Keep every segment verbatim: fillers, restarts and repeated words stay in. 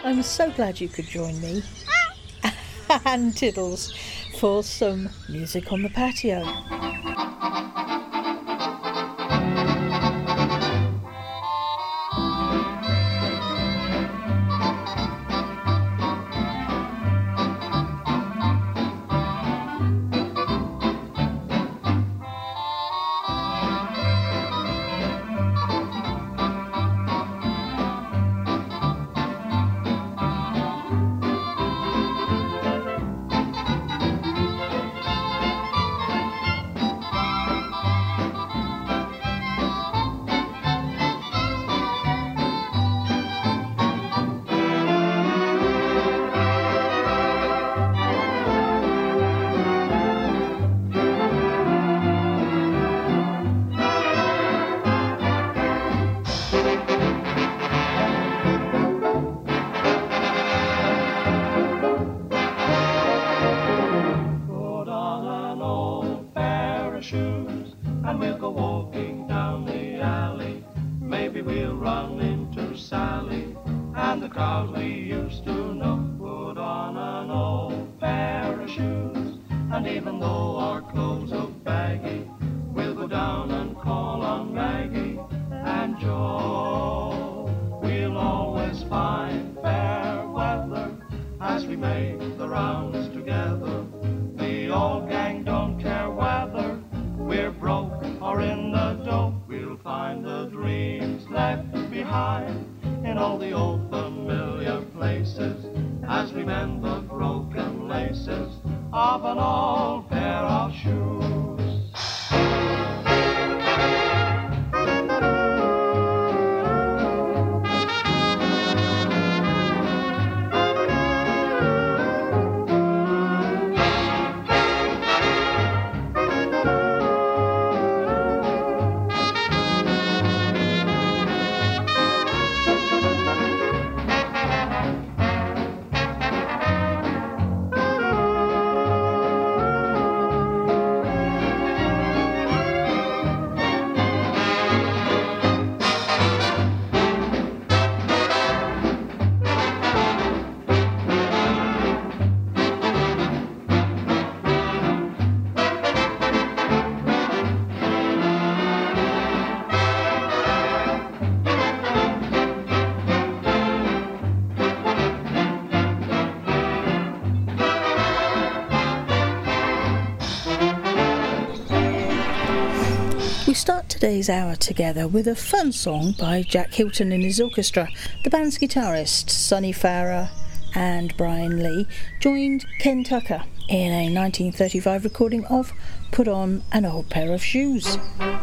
I'm so glad you could join me and Tiddles for some music on the patio. We start today's hour together with a fun song by Jack Hilton and his orchestra. The band's guitarist, Sonny Farrer and Brian Lee, joined Ken Tucker in a nineteen thirty-five recording of Put On an Old Pair of Shoes.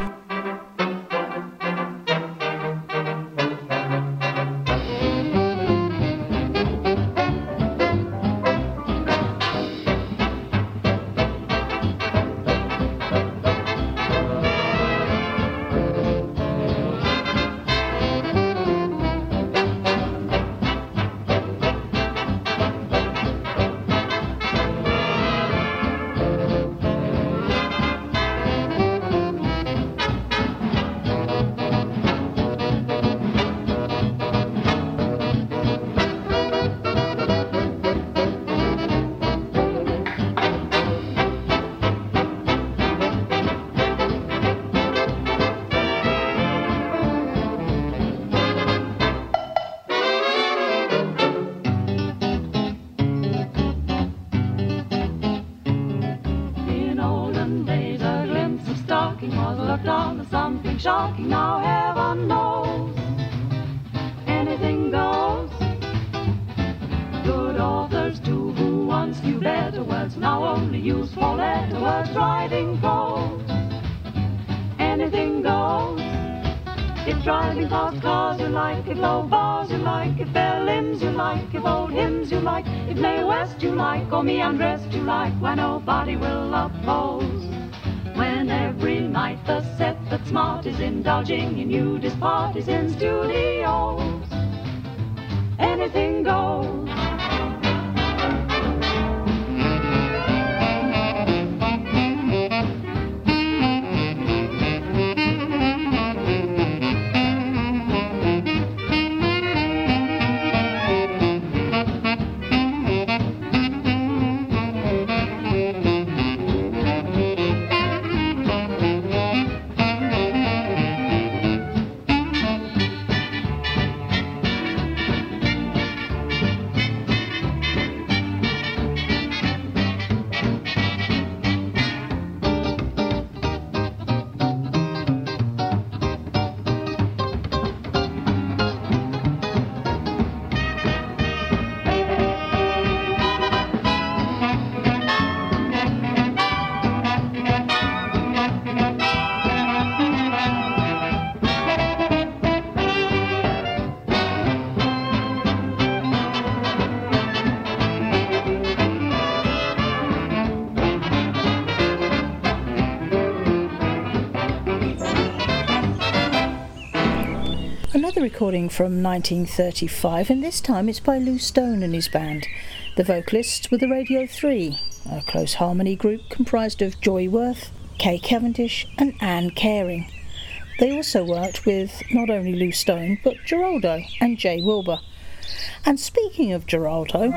Shocking, now heaven knows anything goes. Good authors too, who once knew better words, now only use four-letter words, writing prose. Anything goes. If driving fast cars you like, if low bars you like, if bare limbs you like, if old hymns you like, if Mae West you like, or me undressed you like, why nobody will oppose. When every night the set that's smart is indulging in nudist parties in studios, anything goes. recording from nineteen thirty-five, and this time it's by Lou Stone and his band. The vocalists were the Radio three, a close harmony group comprised of Joy Worth, Kay Cavendish and Anne Caring. They also worked with not only Lou Stone but Geraldo and Jay Wilbur. And speaking of Geraldo,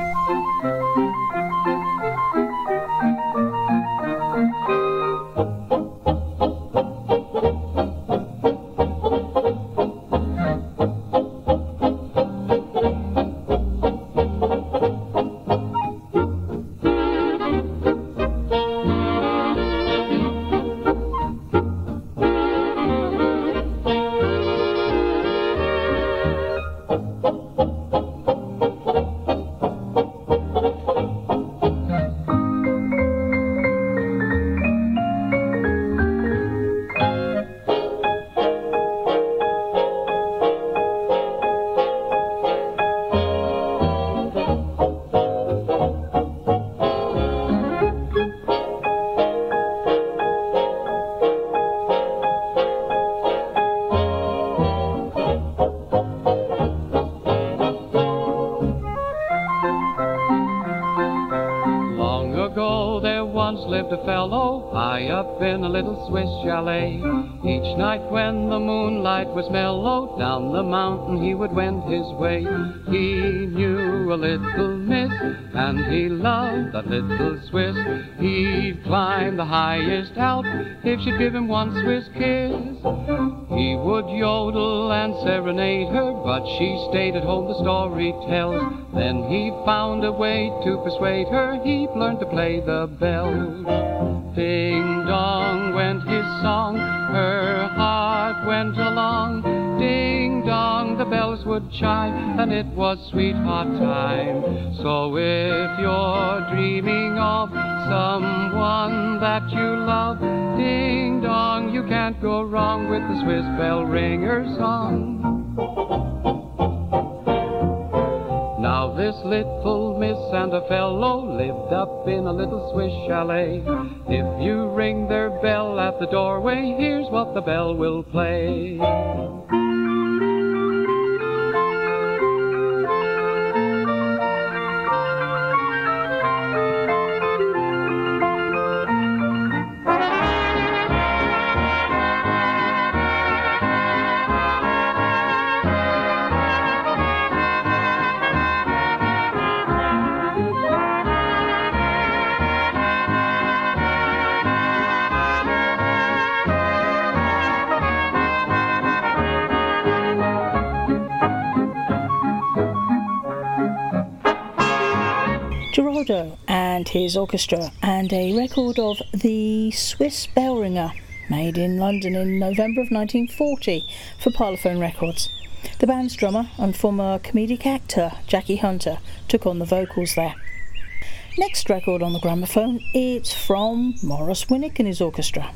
lived a fellow high up in a little Swiss chalet. Each night when the moonlight was mellow, down the mountain he would wend his way. He knew a little miss, and he loved that little Swiss. He'd climb the highest Alp if she'd give him one Swiss kiss. He would yodel and serenade her, but she stayed at home, the story tells. Then he found a way to persuade her, he'd learned to play the bells. Ding-dong went his song, her heart went along. Ding-dong, the bells would chime, and it was sweetheart time. So if you're dreaming of someone that you love, ding-dong, you can't go wrong with the Swiss bell ringer song. Now this little miss and a fellow lived up in a little Swiss chalet. If you ring their bell at the doorway, here's what the bell will play. Geraldo and his orchestra, and a record of the Swiss Bell Ringer, made in London in November of nineteen forty for Parlophone Records. The band's drummer and former comedic actor Jackie Hunter took on the vocals there. Next record on the gramophone, it's from Maurice Winnick and his orchestra.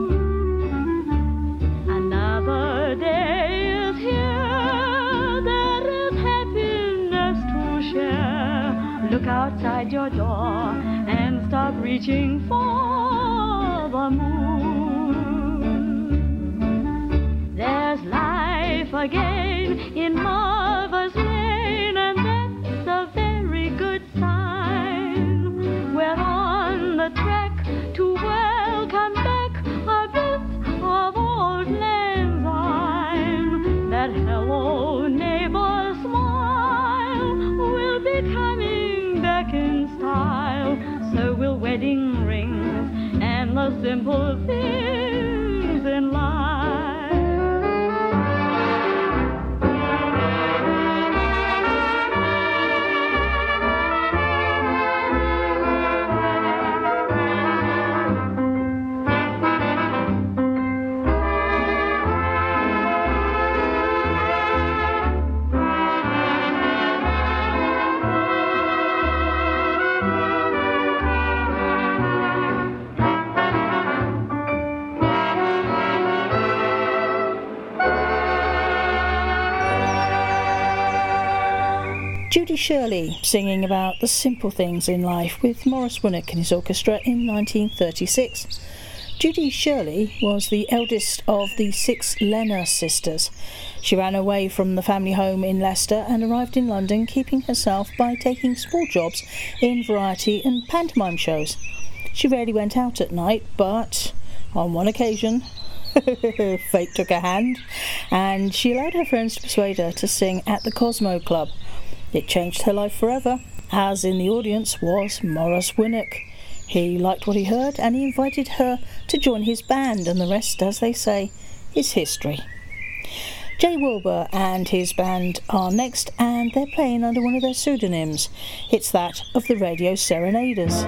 Another day is here, outside your door and stop reaching for the moon. There's life again in Martha's Lane, and that's a very good sign. We're on the track to welcome back a bit of old Lang Syne. That hello neighbor smile will be coming back in style. So will wedding rings and the simple things in life. Judy Shirley singing about the simple things in life with Maurice Winnock and his orchestra in nineteen thirty-six. Judy Shirley was the eldest of the six Lenner sisters. She ran away from the family home in Leicester and arrived in London, keeping herself by taking small jobs in variety and pantomime shows. She rarely went out at night, but on one occasion fate took a hand and she allowed her friends to persuade her to sing at the Cosmo Club. It changed her life forever, as in the audience was Maurice Winnock. He liked what he heard and he invited her to join his band, and the rest, as they say, is history. Jay Wilbur and his band are next, and they're playing under one of their pseudonyms. It's that of the Radio Serenaders.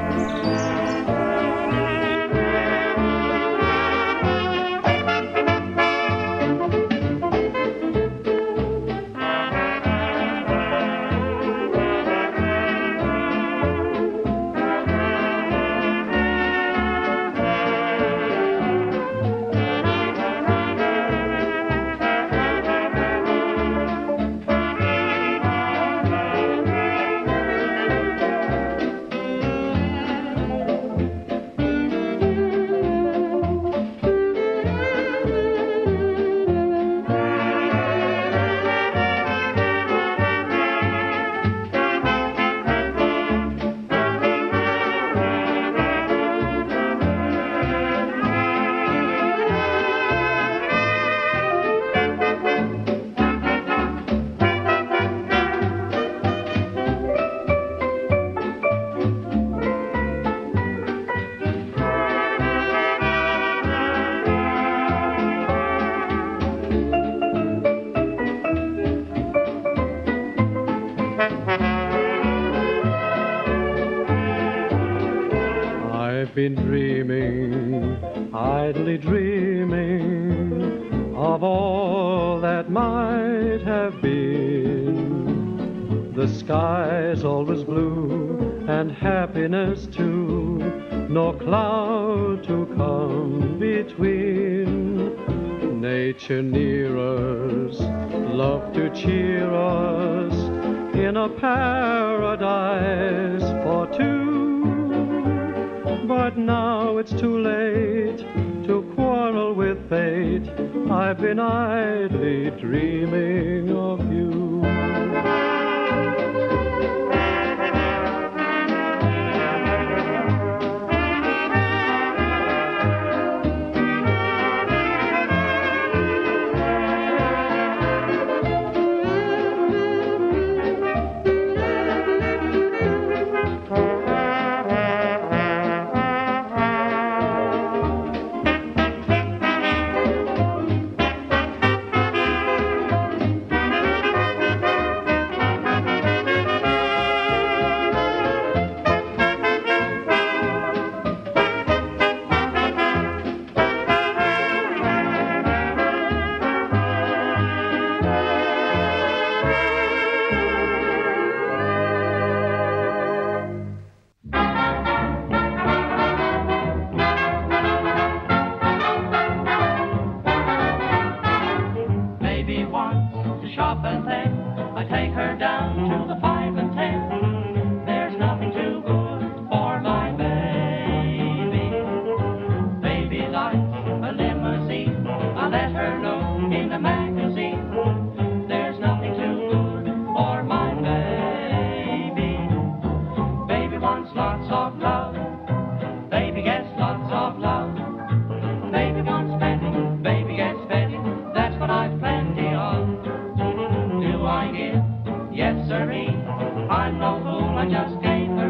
I've been dreaming, idly dreaming of all that might have been. The sky's always blue and happiness too, nor cloud to come between. Nature near us, love to cheer us, in a paradise for two. But now it's too late to quarrel with fate. I've been idly dreaming of you.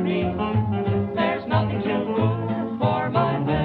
me. There's nothing too good for my baby.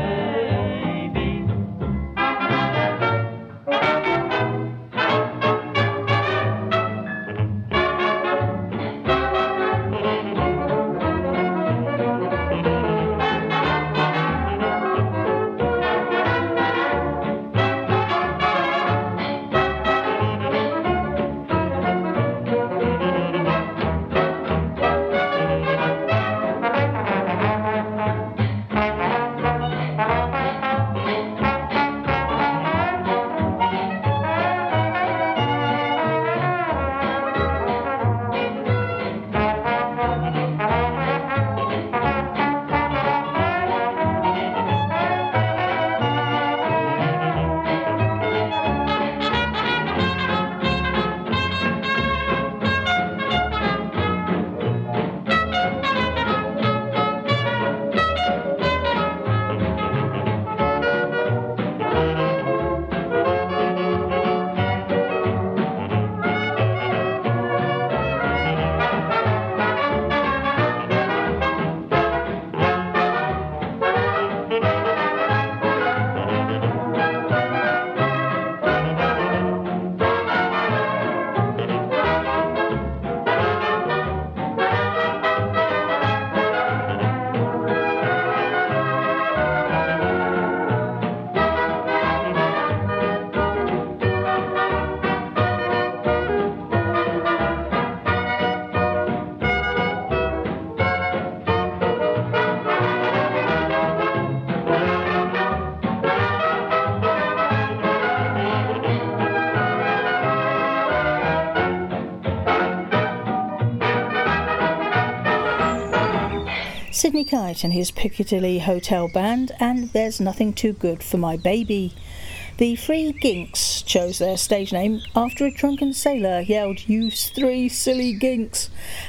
Sidney Kite and his Piccadilly Hotel Band, and There's Nothing Too Good for My Baby. The Three Ginks chose their stage name after a drunken sailor yelled, "You three silly ginks,"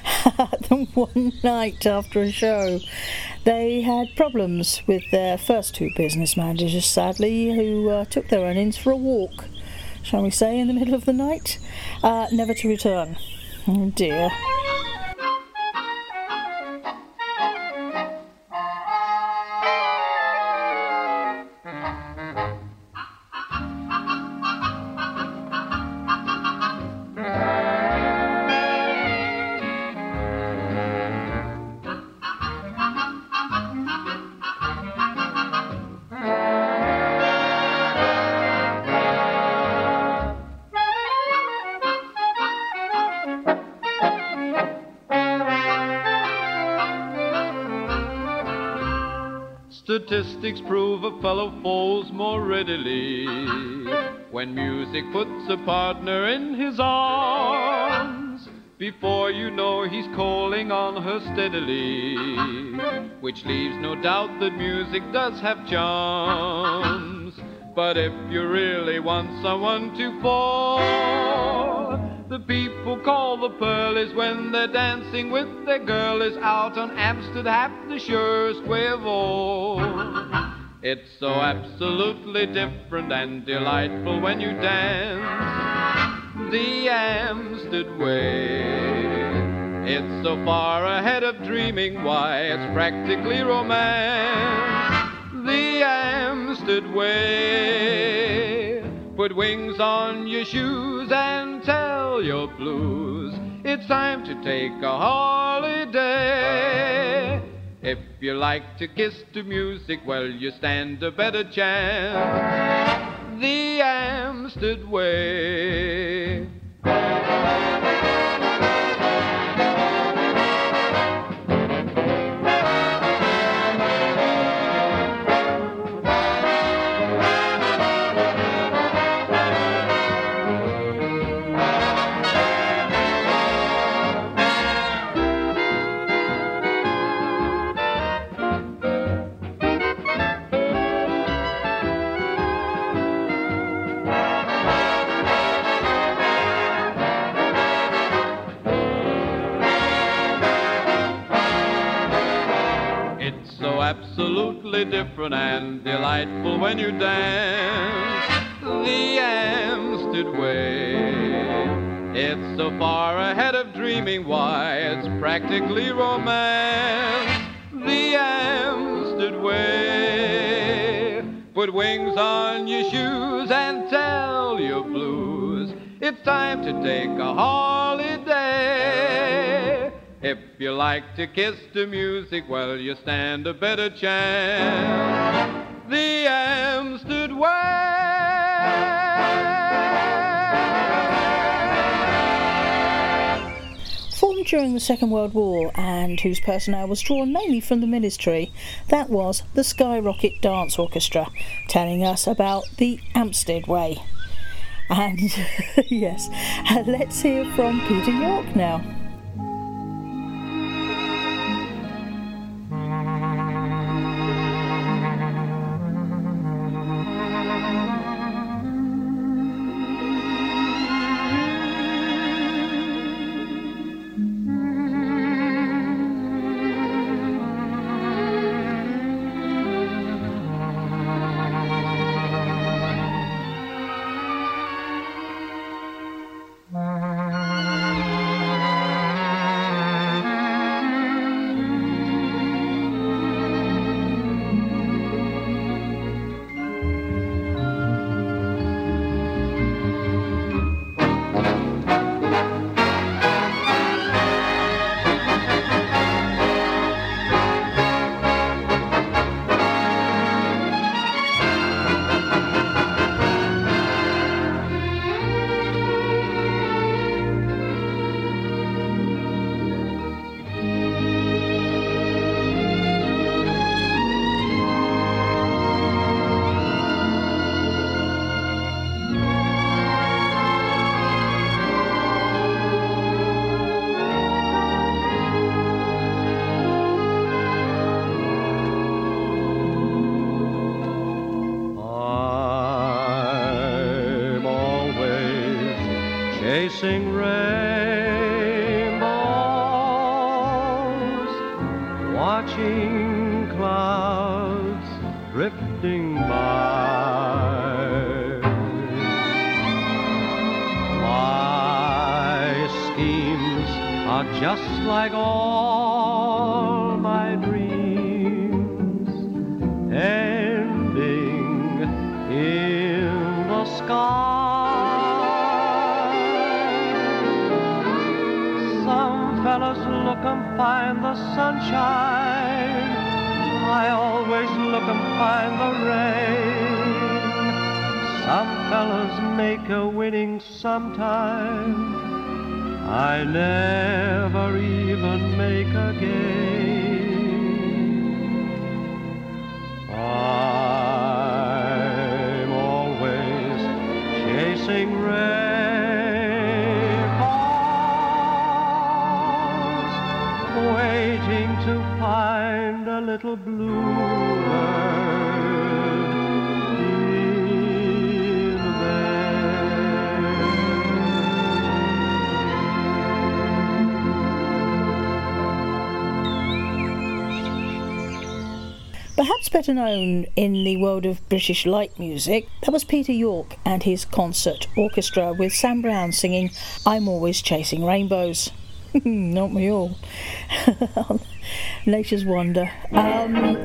at them one night after a show. They had problems with their first two business managers, sadly, who uh, took their earnings for a walk, shall we say, in the middle of the night, uh, never to return. Oh dear. Statistics prove a fellow falls more readily when music puts a partner in his arms. Before you know, he's calling on her steadily, which leaves no doubt that music does have charms. But if you really want someone to fall, the people call the pearlies when they're dancing with their girlies out on Amsterdam, the surest way of all. It's so absolutely different and delightful when you dance the Amsterdam way. It's so far ahead of dreaming, why, it's practically romance. The Amsterdam way. Put wings on your shoes and tell your blues it's time to take a holiday. If you like to kiss to music, well, you stand a better chance the Amsterdam way. Absolutely different and delightful when you dance the Amsterdam way. It's so far ahead of dreaming, why, it's practically romance. time to take a holiday. If you like to kiss the music, well, you stand a better chance. The Amsterdam Way. Formed during the Second World War and whose personnel was drawn mainly from the military, that was the Skyrocket Dance Orchestra, telling us about the Amsterdam Way. And yes, let's hear from Peter York now. Chasing rainbows, watching clouds drifting by. My schemes are just like all my dreams, ending in the sky. Fellas look and find the sunshine, I always look and find the rain. Some fellas make a winning sometime, I never even make a game. I'm always chasing rain, waiting to find a little bluebird in there. Perhaps better known in the world of British light music, that was Peter York and his concert orchestra with Sam Brown singing I'm Always Chasing Rainbows. Not me all. Nature's wonder. Um,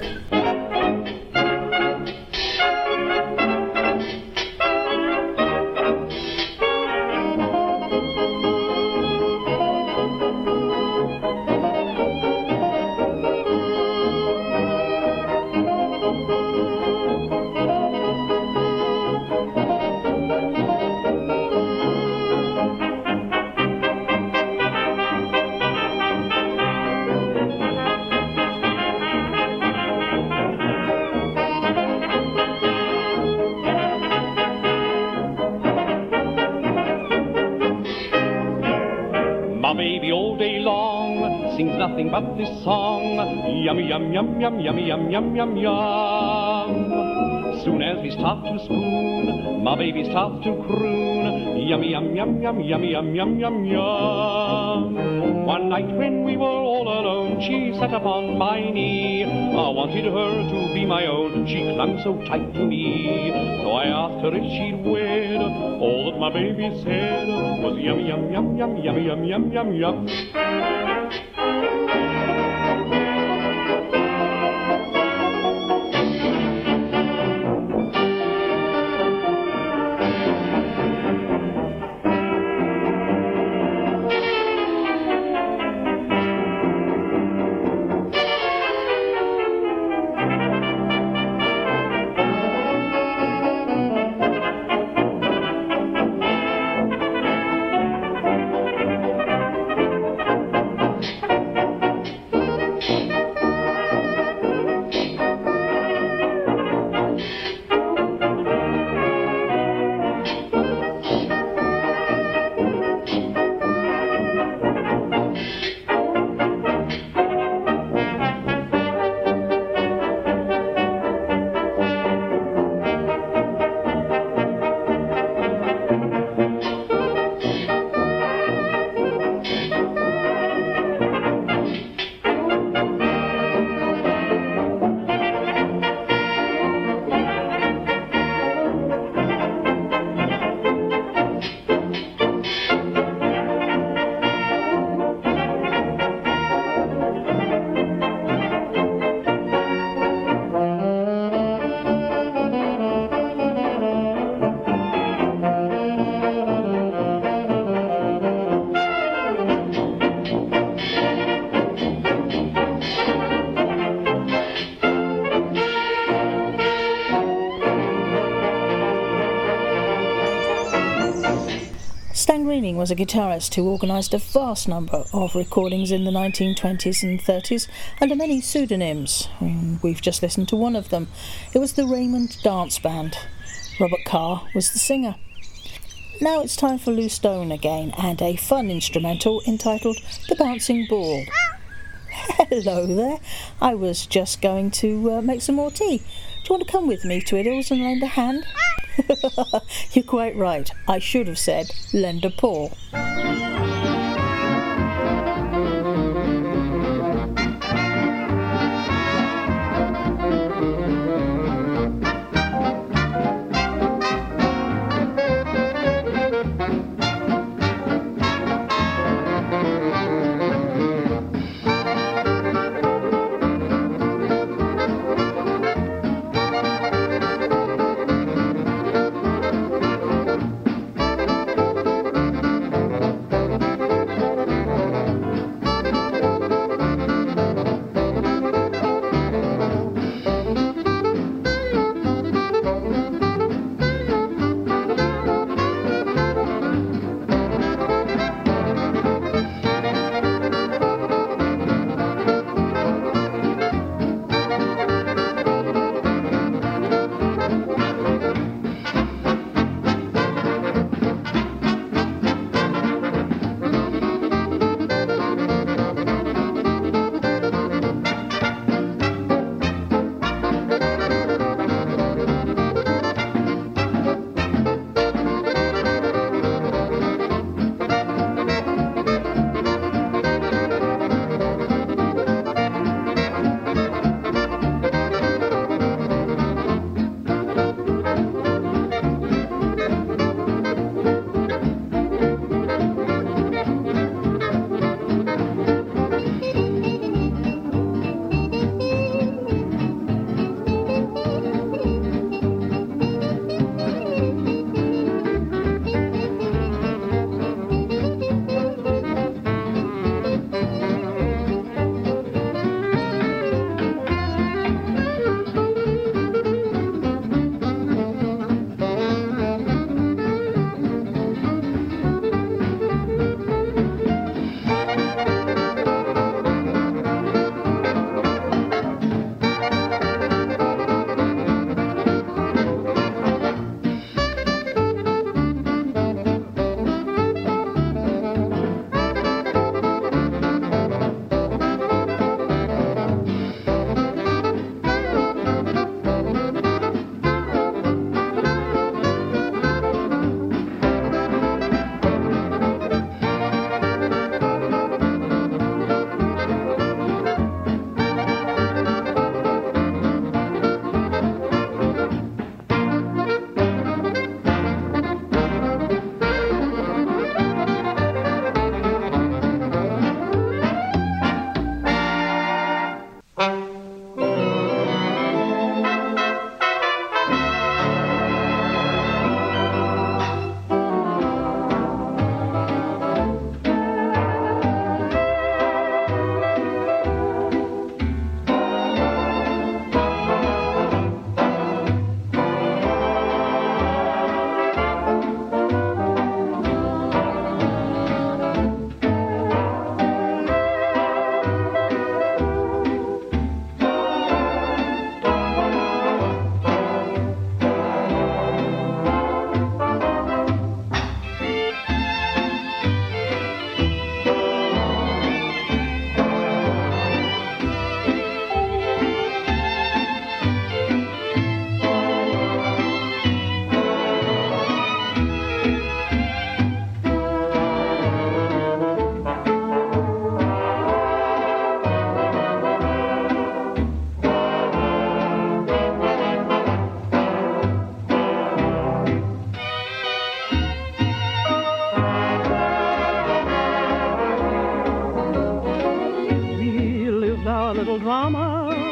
My baby all day long sings nothing but this song. Yummy, yum, yum, yum, yummy, yum, yum, yum, yum. Soon as we start to spoon, my baby starts to croon. Yummy, yum, yum, yum, yummy, yum, yum, yum, yum. One night when we were all alone, she sat upon my knee. I wanted her to be my own, she clung so tight to me. So I asked her if she'd wed. All that my baby said was yum, yum, yum, yum, yummy, yum, yum, yum, yum. Meaning was a guitarist who organised a vast number of recordings in the nineteen twenties and thirties under many pseudonyms. We've just listened to one of them. It was the Raymond Dance Band. Robert Carr was the singer. Now it's time for Lou Stone again, and a fun instrumental entitled The Bouncing Ball. Hello there. I was just going to uh, make some more tea. Do you want to come with me, Twiddles, and lend a hand? You're quite right. I should have said lend a paw. drama.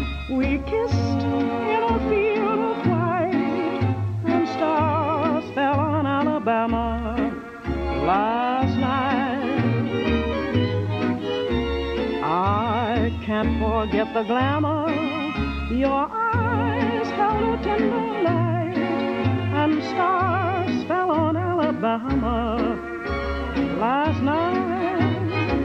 We kissed in a field of white, and stars fell on Alabama last night. I can't forget the glamour. Your eyes held a tender light, and stars fell on Alabama last night.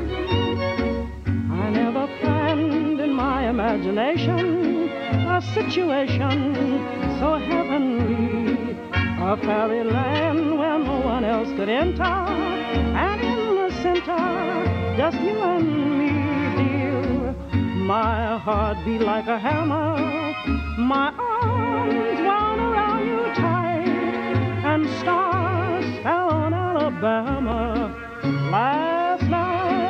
I never planned in my imagination a situation so heavenly, a fairyland where no one else could enter, and in the center, just you and me, dear. My heart beat like a hammer, my arms wound around you tight, and stars fell on Alabama last night.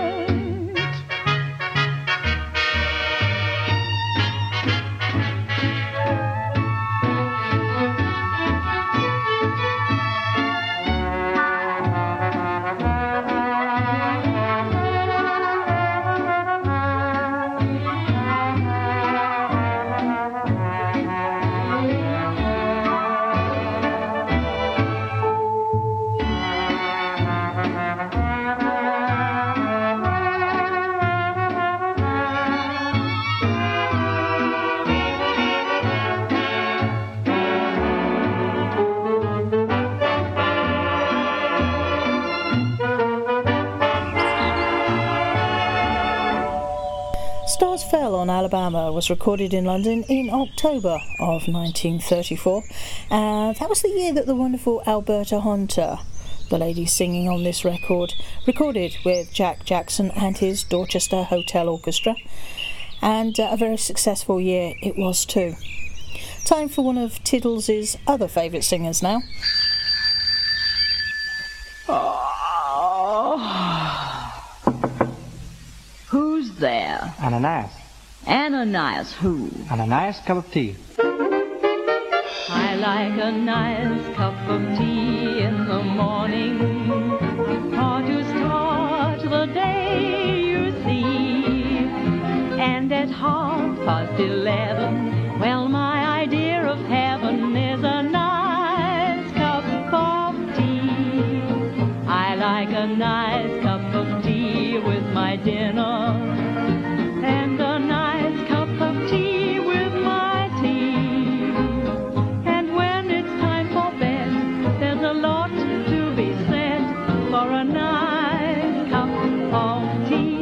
Stars Fell on Alabama was recorded in London in October of nineteen thirty-four. Uh, that was the year that the wonderful Alberta Hunter, the lady singing on this record, recorded with Jack Jackson and his Dorchester Hotel Orchestra. And uh, a very successful year it was too. Time for one of Tiddles' other favourite singers now. Who's there? Ananias. Ananias who? Ananias, cup of tea. I like a nice cup of tea in the morning, or to start the day, you see. And at half past eleven, well, my idea of heaven is a nice cup of tea. I like a nice cup of tea with my dinner, and a nice cup of tea with my tea. And when it's time for bed, there's a lot to be said for a nice cup of tea.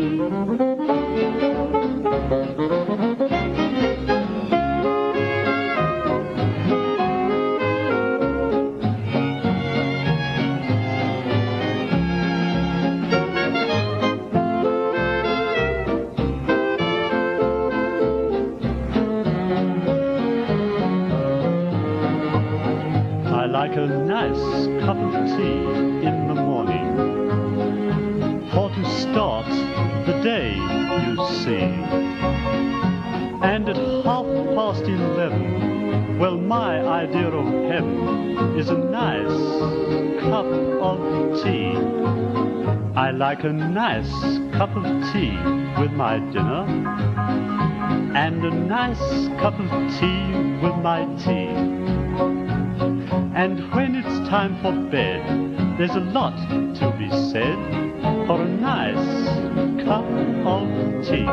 Like a nice cup of tea in the morning, for to start the day, you see. And at half past eleven, well, my idea of heaven is a nice cup of tea. I like a nice cup of tea with my dinner, and a nice cup of tea with my tea. And when it's time for bed, there's a lot to be said for a nice cup of tea.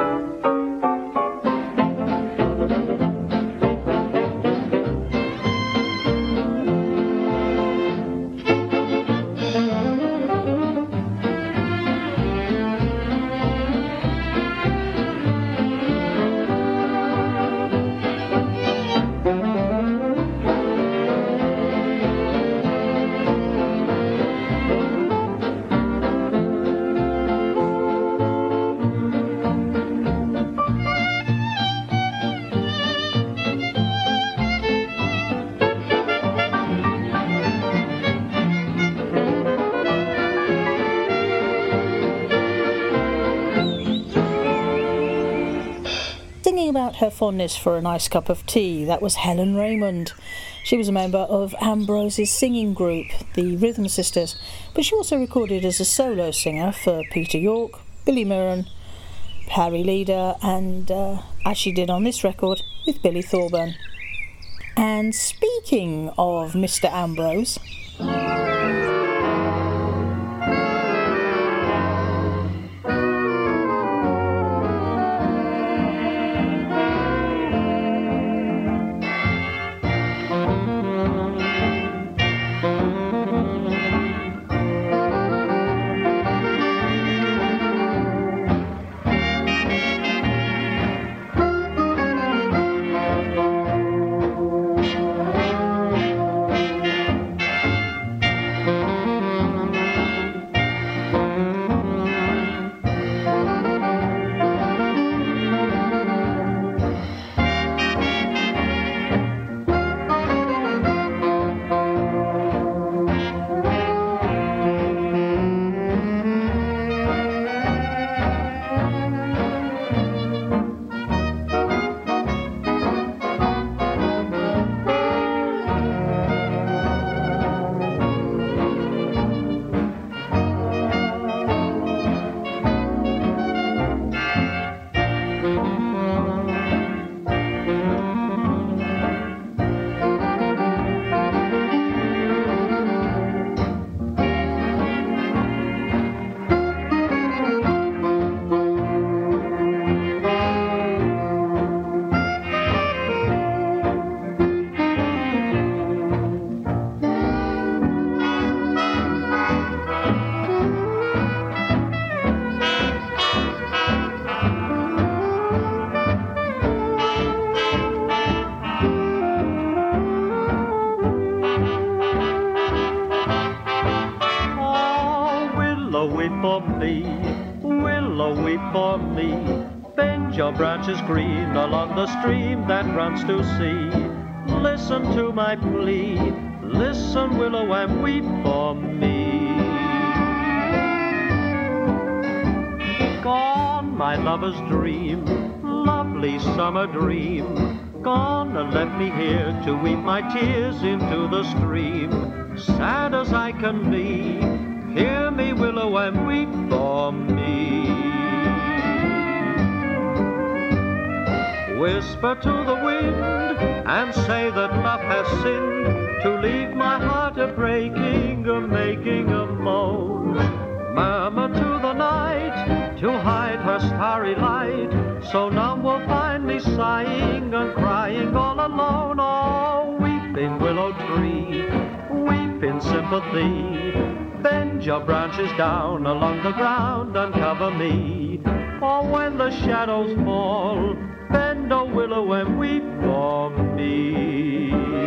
About her fondness for a nice cup of tea, that was Helen Raymond. She was a member of Ambrose's singing group, the Rhythm Sisters, but she also recorded as a solo singer for Peter York, Billy Mirren, Harry Leader, and uh, as she did on this record with Billy Thorburn. And speaking of Mister Ambrose, bend your branches green along the stream that runs to sea. Listen to my plea, listen, willow, and weep for me. Gone, my lover's dream, lovely summer dream. Gone and left me here to weep my tears into the stream. Sad as I can be, hear me, willow, and weep for me. Whisper to the wind and say that love has sinned, to leave my heart a breaking, a making a moan. Murmur to the night to hide her starry light, so none will find me sighing and crying all alone. Oh, weeping willow tree, weep in sympathy. Bend your branches down along the ground and cover me. For when the shadows fall, bend, O willow, and weep for me.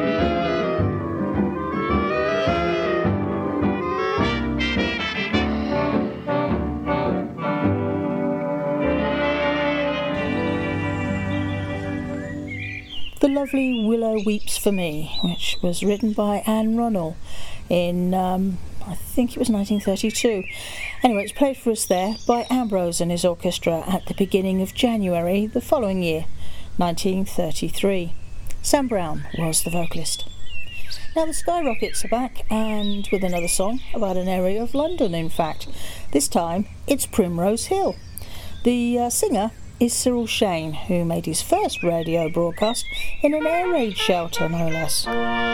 The lovely Willow Weeps for Me, which was written by Anne Runnell in, um, I think it was nineteen thirty-two. Anyway, it's played for us there by Ambrose and his orchestra at the beginning of January the following year, nineteen thirty-three. Sam Brown was the vocalist. Now the Skyrockets are back, and with another song about an area of London, in fact. This time it's Primrose Hill. The uh, singer is Cyril Shane, who made his first radio broadcast in an air raid shelter, no less.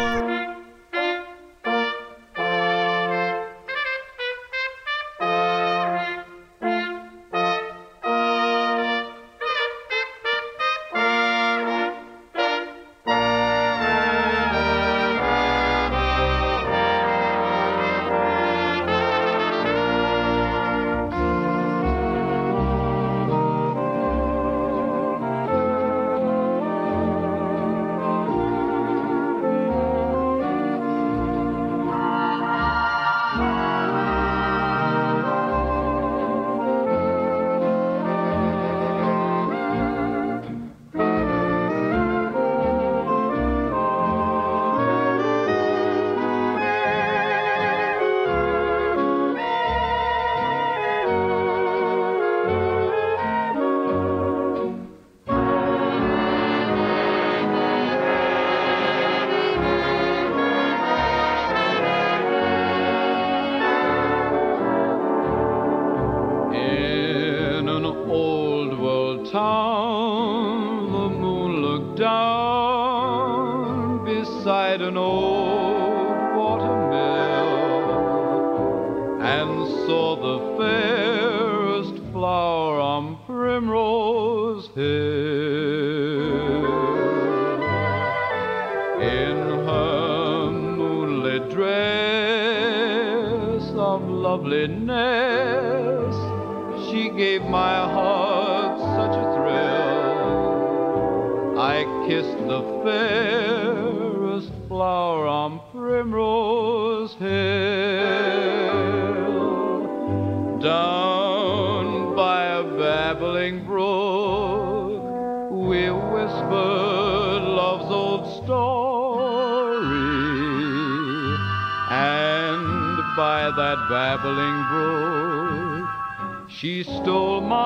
She stole my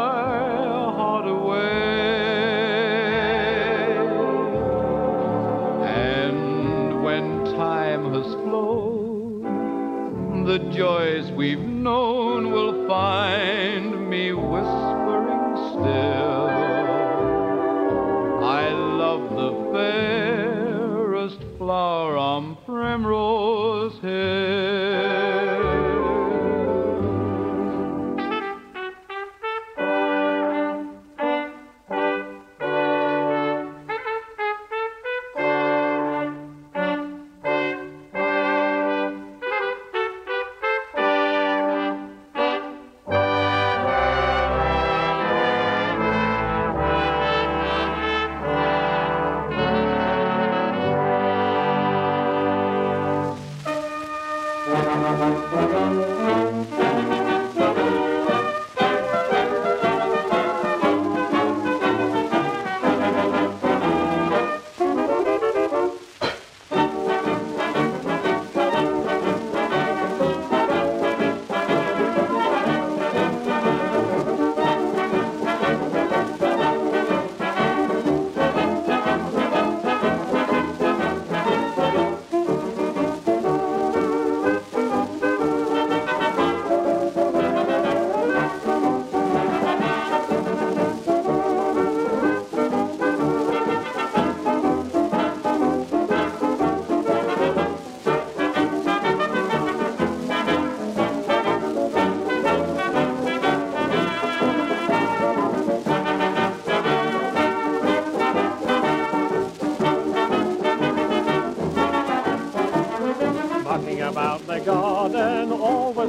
heart away, and when time has flown, the joys we've known will find me whispering still, I love the fairest flower on Primrose Hill.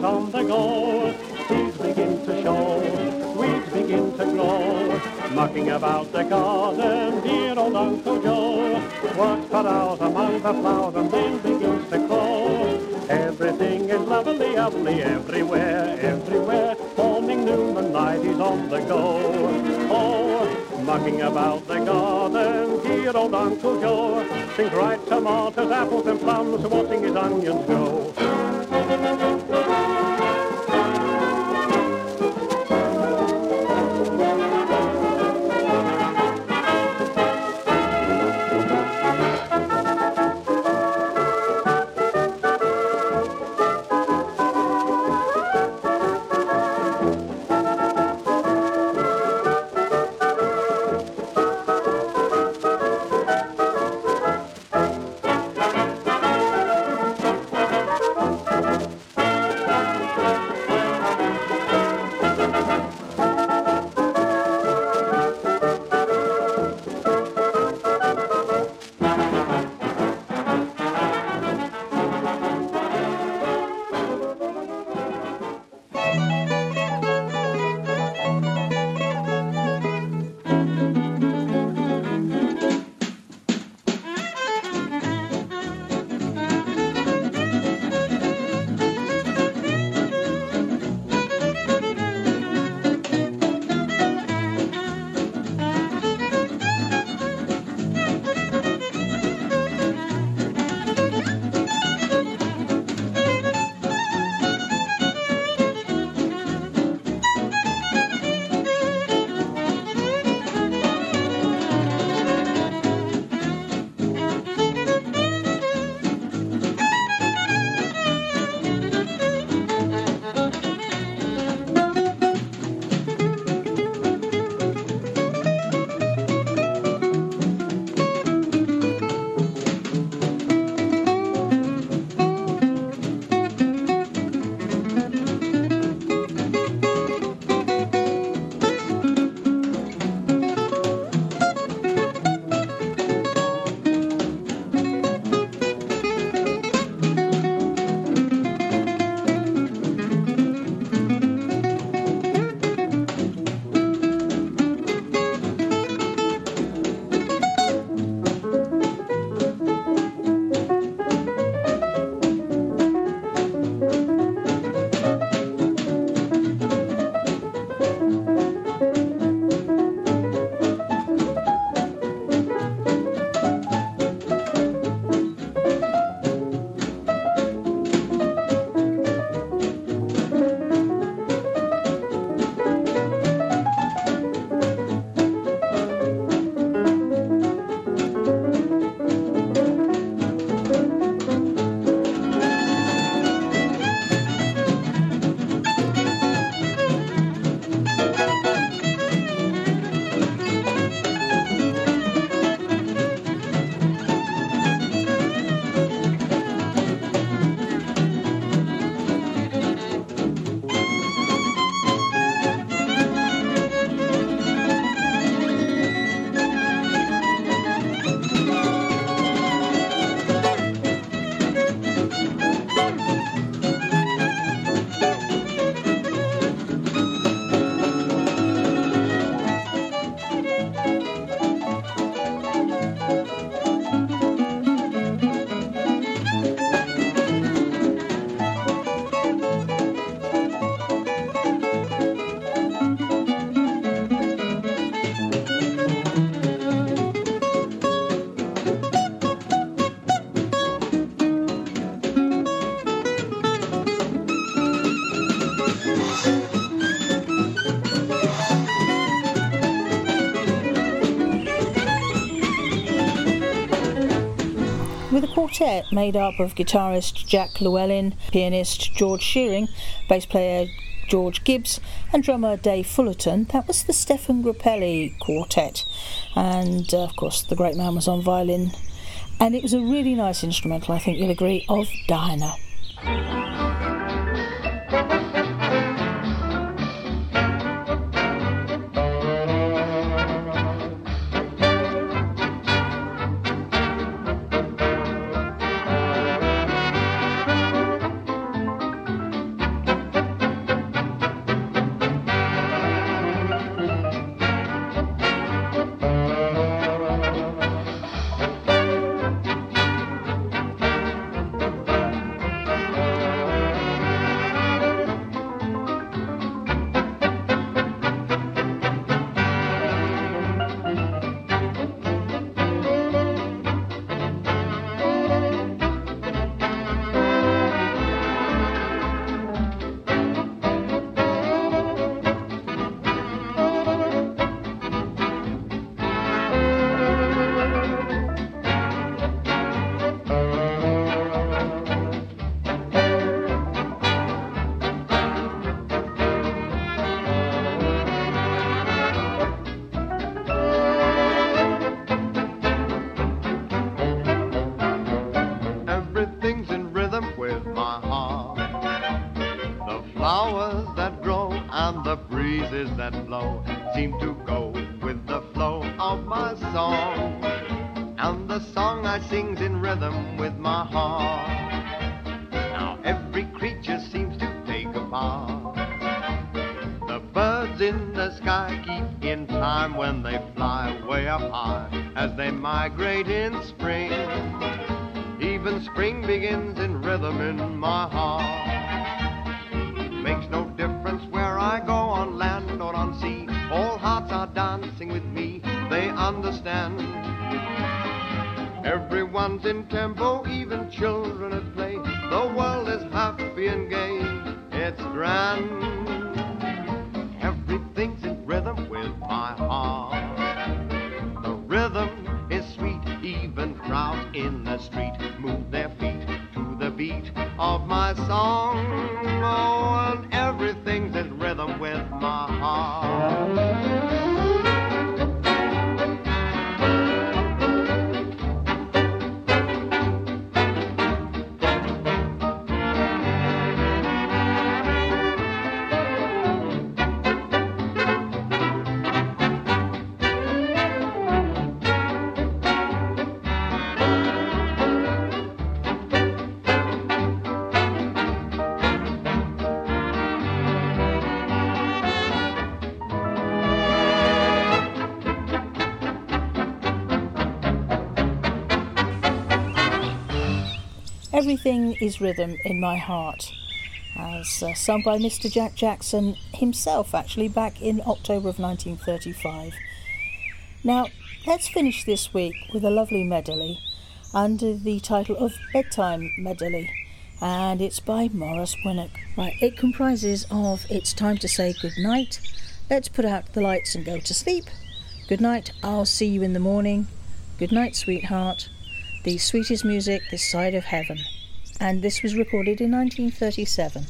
on the go. Seeds begin to show, weeds begin to grow. Mucking about the garden, dear old Uncle Joe works cut out among the flowers and then begins to grow. Everything is lovely, lovely, everywhere, everywhere. Morning, noon, and night he's on the go. Oh, mucking about the garden, dear old Uncle Joe sings ripe tomatoes, apples, and plums, watching his onions grow. with a quartet made up of guitarist Jack Llewellyn, pianist George Shearing, bass player George Gibbs and drummer Dave Fullerton. That was the Stefan Grappelli Quartet, and uh, of course the great man was on violin, and it was a really nice instrumental, I think you'll agree, of Dinah. that blow seem to go with the flow of my song. And the song I sing's in rhythm with my heart. Now every creature seems to take a part. The birds in the sky keep in time when they fly way up high as they migrate in spring. Even spring begins in rhythm in my heart. Makes no difference where I go, on land or on sea. All hearts are dancing with me, they understand. Everyone's in tempo, even children at play. The world is happy and gay, it's grand. Everything's in rhythm with my heart. The rhythm is sweet, even crowds in the street move their feet to the beat of my song. Oh, and everything's in rhythm with my heart. Everything is Rhythm in My Heart, as uh, sung by Mister Jack Jackson himself, actually, back in October of nineteen thirty-five. Now, let's finish this week with a lovely medley under the title of Bedtime Medley, and it's by Maurice Winnock. Right, it comprises of It's Time to Say Goodnight, Let's Put Out the Lights and Go to Sleep, Good Night, I'll See You in the Morning, Good Night, Sweetheart, The Sweetest Music This Side of Heaven. And this was recorded in nineteen thirty-seven.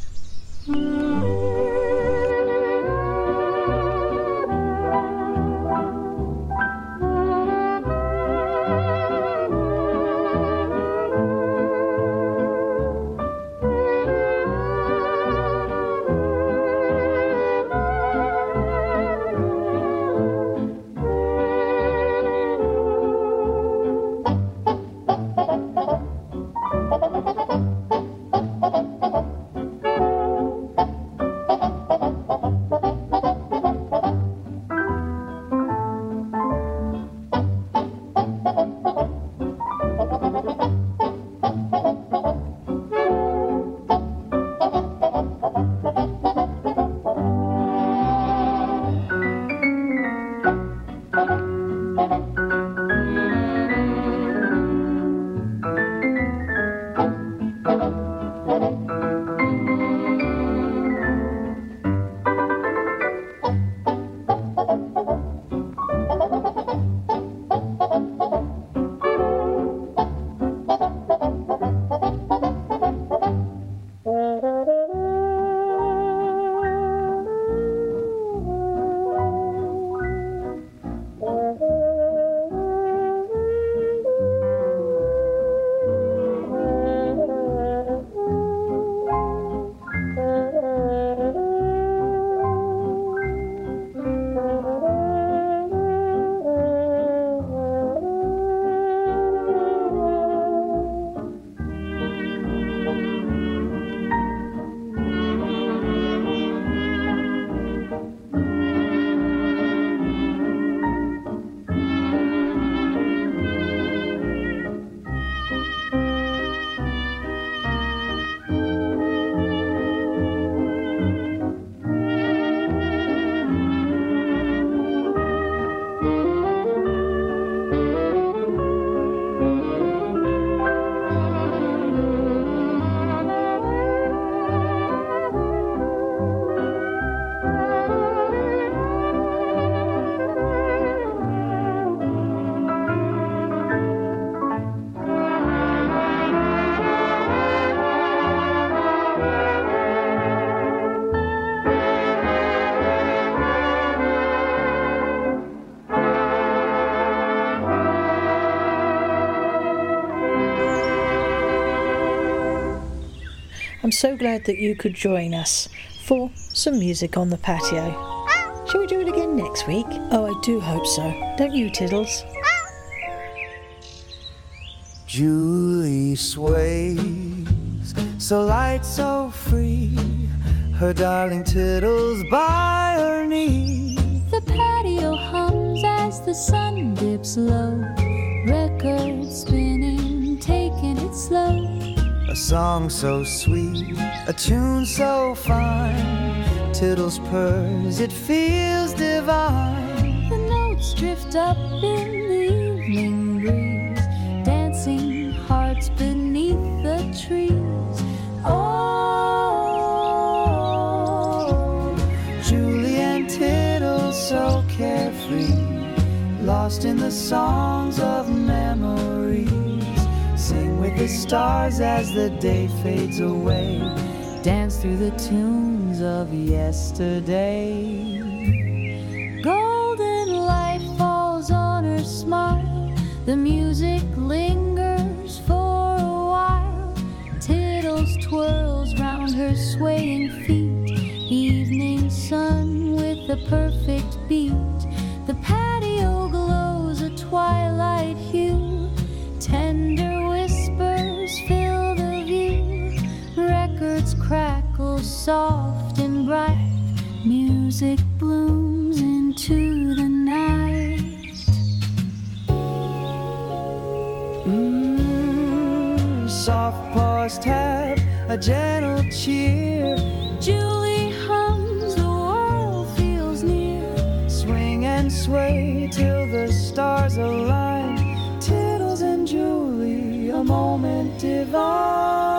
I'm so glad that you could join us for some music on the patio. Shall we do it again next week? Oh, I do hope so. Don't you, Tiddles? Julie sways, so light, so free, her darling Tiddles by her knee. The patio hums as the sun dips low, record spinning, taking it slow. A song so sweet, a tune so fine, Tiddles purrs, it feels divine. The notes drift up in the evening breeze, dancing hearts beneath the trees. Oh, Julie and Tiddles so carefree, lost in the songs of memories. Sing with the stars as the day fades away, dance through the tunes of yesterday. Golden light falls on her smile, the music lingers for a while. Tiddles twirls round her swaying feet, evening sun with the perfect beat. The patio glows a twilight hue, tender whispers fill the view. Records crackle soft and bright, music blooms into the night. Mm, soft paws tap, a gentle cheer. Julie hums, the world feels near. Swing and sway till the stars align, Tiddles and Julie, a moment divine.